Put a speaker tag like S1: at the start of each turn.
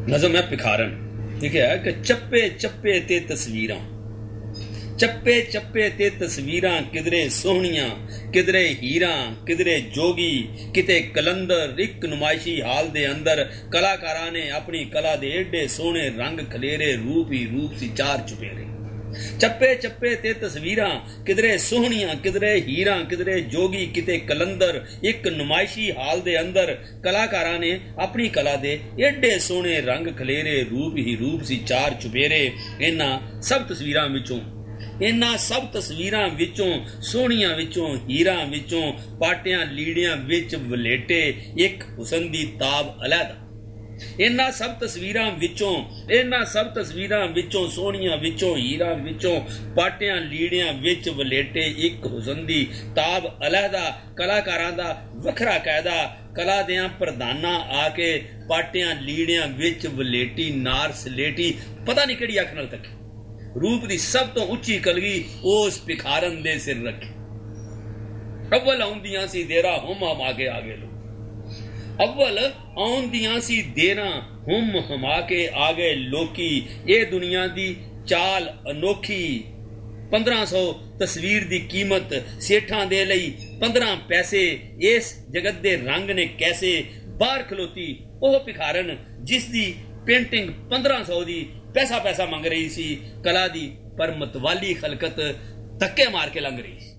S1: नज़म है भिखारन, लिखिया है कि चप्पे चप्पे ते तस्वीरां, चप्पे चप्पे ते तस्वीरां, किधरे सोहणियां किधरे हीरां, किधरे जोगी किते कलंदर, एक नुमाइशी हाल दे अंदर कलाकारां ने अपनी कला दे एडे सोहने रंग खलेरे, रूप ही रूप सी चार चुफेरे। चप्पे चप्पे ते तस्वीरां, किधरे सोहणियां किधरे हीरां, किधरे जोगी किते कलंदर, एक नुमाइशी हाल दे अंदर कलाकारां ने अपनी कला दे एडे सोहने रंग खलेरे, रूप ही रूप सी चार चुफेरे। इन्हां सब तस्वीरां विचों, इन्हां सब तस्वीरां विचों, सोहणियां विचों, हीरां विचों, पाटियां लीड़ियां विच वलेटे, एक हुसन दी ताब अलहदा। इन्हां सब तस्वीरां विचों, इन्हां सब तस्वीरां विचों, सोहणियां विचों, हीरां विचों, पाटियां लीड़ियां विच वलेटे, एक हुसन दी ताब अलहदा। कलाकारां दा वखरा कायदा, कला दियां प्रधानां आके पाटियां लीड़ियां विच वलेटी, नार सलेटी, पता नहीं किहड़ी अख नाल तकी, रूप दी सब तो उच्ची कलगी उस भिखारन दे सिर रखी। अव्वल आउंदियां सी देरा हम आगे आगे लो, अव्वल आउंदियां सी देरा हम के आगे लोकी, ये दुनिया दी चाल अनोखी। 1500 तस्वीर दी कीमत सेठां दे लई 15 पैसे, इस जगत दे रंग ने कैसे। बाहर खलोती ओह भिखारन जिस दी पेंटिंग 1500 दी पैसा पैसा मंग रही सी कला दी, पर मतवाली खलकत धक्के मार के लंघ रही सी।